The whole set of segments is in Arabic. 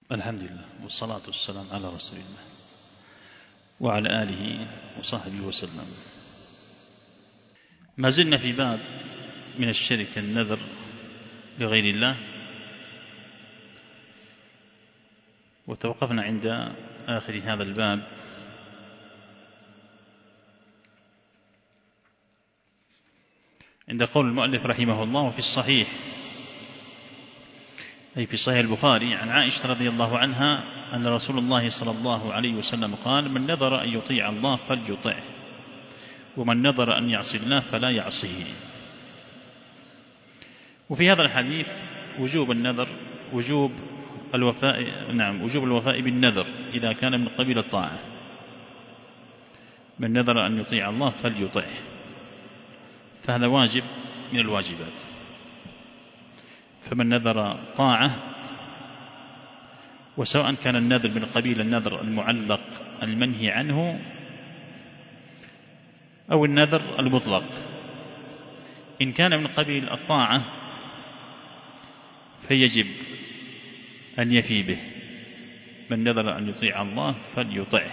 الحمد لله والصلاة والسلام على رسول الله وعلى آله وصحبه وسلم. ما زلنا في باب من الشرك النذر لغير الله، وتوقفنا عند آخر هذا الباب عند قول المؤلف رحمه الله: وفي الصحيح أي في صحيح البخاري عن عائشة رضي الله عنها أن رسول الله صلى الله عليه وسلم قال: من نذر أن يطيع الله فليطعه، ومن نذر أن يعصي الله فلا يعصيه. وفي هذا الحديث وجوب النذر، وجوب الوفاء بالنذر إذا كان من قبيل الطاعة. من نذر أن يطيع الله فليطعه، فهذا واجب من الواجبات. فمن نذر طاعة، وسواء كان النذر من قبيل النذر المعلق المنهي عنه أو النذر المطلق، إن كان من قبيل الطاعة فيجب أن يفي به. من نذر أن يطيع الله فليطعه.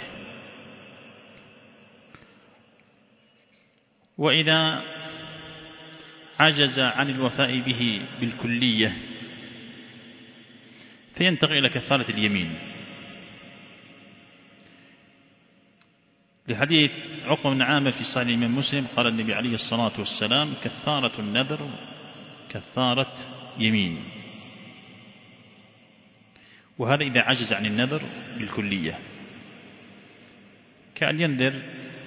وإذا عجز عن الوفاء به بالكلية فينتقل إلى كفارة اليمين، لحديث عقبة بن عامر في صحيح الإمام مسلم قال النبي عليه الصلاة والسلام: كفارة النذر كفارة يمين. وهذا إذا عجز عن النذر بالكلية، كأن ينذر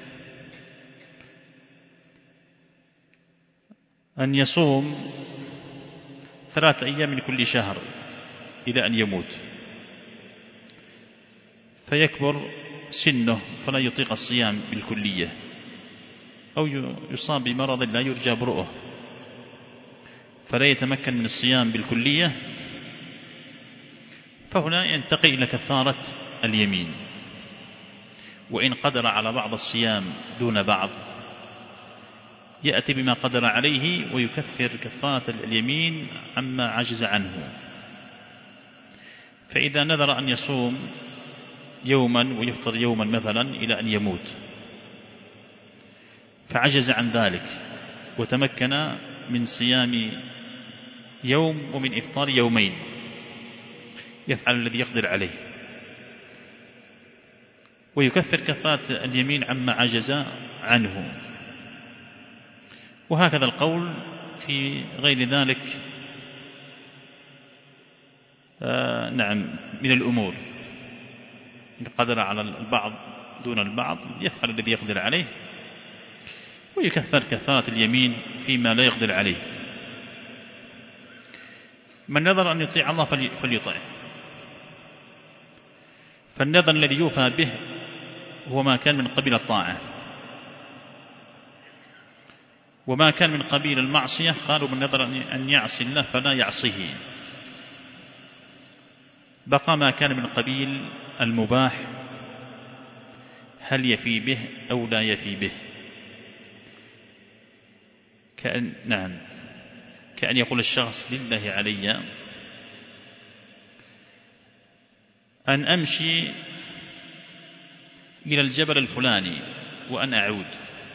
أن يصوم 3 أيام من كل شهر إلى أن يموت، فيكبر سنه فلا يطيق الصيام بالكلية، أو يصاب بمرض لا يرجى برؤه فلا يتمكن من الصيام بالكلية، فهنا ينتقل إلى كفارة اليمين. وإن قدر على بعض الصيام دون بعض يأتي بما قدر عليه ويكفر كفارة اليمين عما عجز عنه. فإذا نذر أن يصوم يوما ويفطر يوما مثلا إلى أن يموت، فعجز عن ذلك وتمكن من صيام يوم ومن إفطار يومين، يفعل الذي يقدر عليه ويكفر كفارة اليمين عما عجز عنه. وهكذا القول في غير ذلك من الأمور. إن قدر على البعض دون البعض يفعل الذي يقدر عليه ويكفر كفارة اليمين فيما لا يقدر عليه. من نذر أن يطيع الله فليطعه. فالنذر الذي يوفى به هو ما كان من قبيل الطاعة، وما كان من قبيل المعصية قالوا: من نذر أن يعصي الله فلا يعصيه. بقى ما كان من قبيل المباح، هل يفي به أو لا يفي به؟ كأن يقول الشخص: لله علي أن أمشي إلى الجبل الفلاني وأن أعود،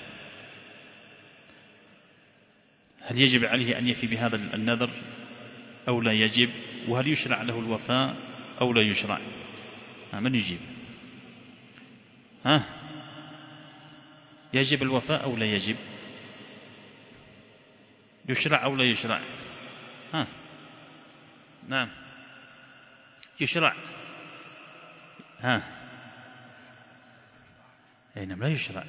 هل يجب عليه أن يفي بهذا النذر أو لا يجب؟ وهل يشرع له الوفاء أو لا يشرع؟ من يجيب؟ يجب الوفاء أو لا يجب؟ يشرع أو لا يشرع؟ نعم يشرع. لا يشرع.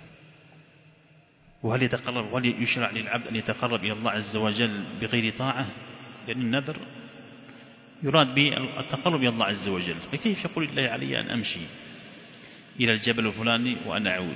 وهل يشرع للعبد أن يتقرب إلى الله عز وجل بغير طاعة؟ لأن النذر يراد به التقرب إلى الله عز وجل، فكيف يقول الله علي أن أمشي إلى الجبل الفلاني وأن أعود؟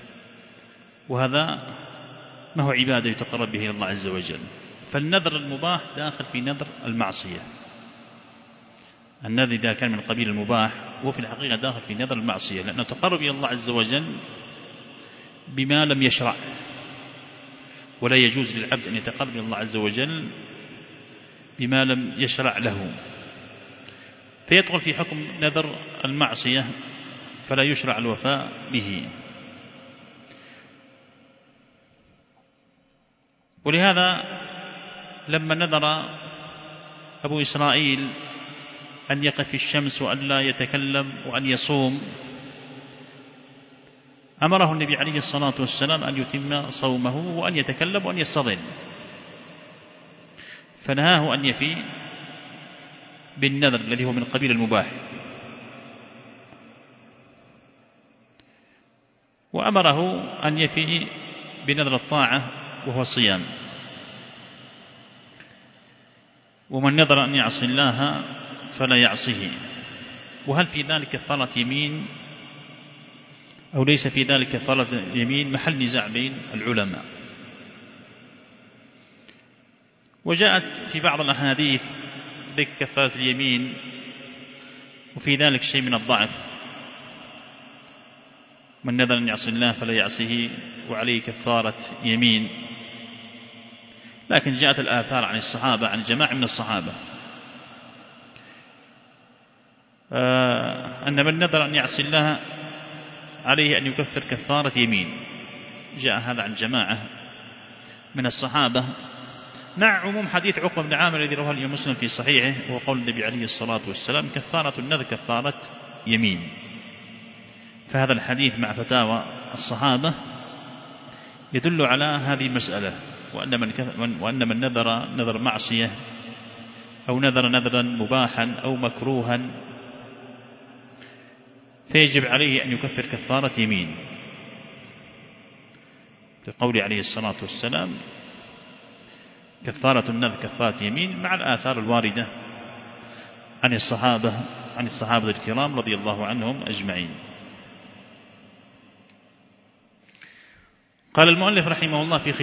وهذا ما هو عبادة يتقرب به إلى الله عز وجل. فالنذر المباح داخل في نذر المعصية. النذر إذا كان من قبيل المباح هو في الحقيقة داخل في نذر المعصية، لأنه تقرب إلى الله عز وجل بما لم يشرع، ولا يجوز للعبد أن يتقرب إلى الله عز وجل بما لم يشرع له. فيدخل في حكم نذر المعصية فلا يشرع الوفاء به. ولهذا لما نذر أبو إسرائيل أن يقف في الشمس وأن لا يتكلم وأن يصوم، أمره النبي عليه الصلاة والسلام أن يتم صومه وأن يتكلم وأن يستظل، فنهاه أن يفي بالنذر الذي هو من قبيل المباح، وأمره أن يفي بنذر الطاعة وهو الصيام. ومن نذر أن يعصي الله فلا يعصيه. وهل في ذلك كفارة يمين أو ليس في ذلك كفارة يمين؟ محل نزاع بين العلماء. وجاءت في بعض الأحاديث ذكر كفارة اليمين، وفي ذلك شيء من الضعف. من نذر أن يعصي الله فلا يعصيه وعليه كفارة يمين. لكن جاءت الآثار عن الصحابة، عن جماعة من الصحابة، أن من نذر أن يعصي الله عليه أن يكفر كفارة يمين. جاء هذا عن جماعة من الصحابة، مع عموم حديث عقبة بن عامر الذي رواه الإمام مسلم في صحيحه، وقول النبي عليه الصلاة والسلام كفارة النذر كفارة يمين. فهذا الحديث مع فتاوى الصحابة يدل على هذه المسألة، وأن من نذر معصية أو نذرا مباحا أو مكروها فيجب عليه أن يكفر كفارة يمين، لقول عليه الصلاة والسلام كفارة النذر كفارة يمين، مع الآثار الواردة عن الصحابة الكرام رضي الله عنهم أجمعين. قال المؤلف رحمه الله في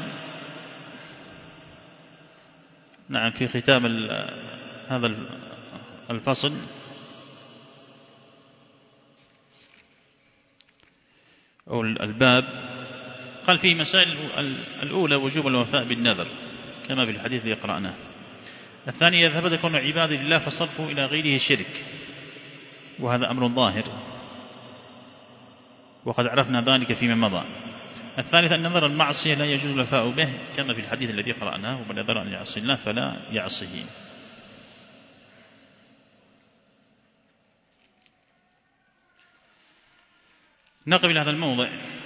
ختام هذا الفصل: أو الباب، قال فيه مسائل. الأولى وجوب الوفاء بالنذر كما في الحديث الذي قرأناه. الثانية إذا ثبت كون عباد لله فصرفوا إلى غيره شرك، وهذا أمر ظاهر وقد عرفنا ذلك فيما مضى. الثالثة أن نذر المعصية لا يجوز الوفاء به كما في الحديث الذي قرأناه: ومن نذر أن يعصي الله فلا يعصيه. نقف إلى هذا الموضع.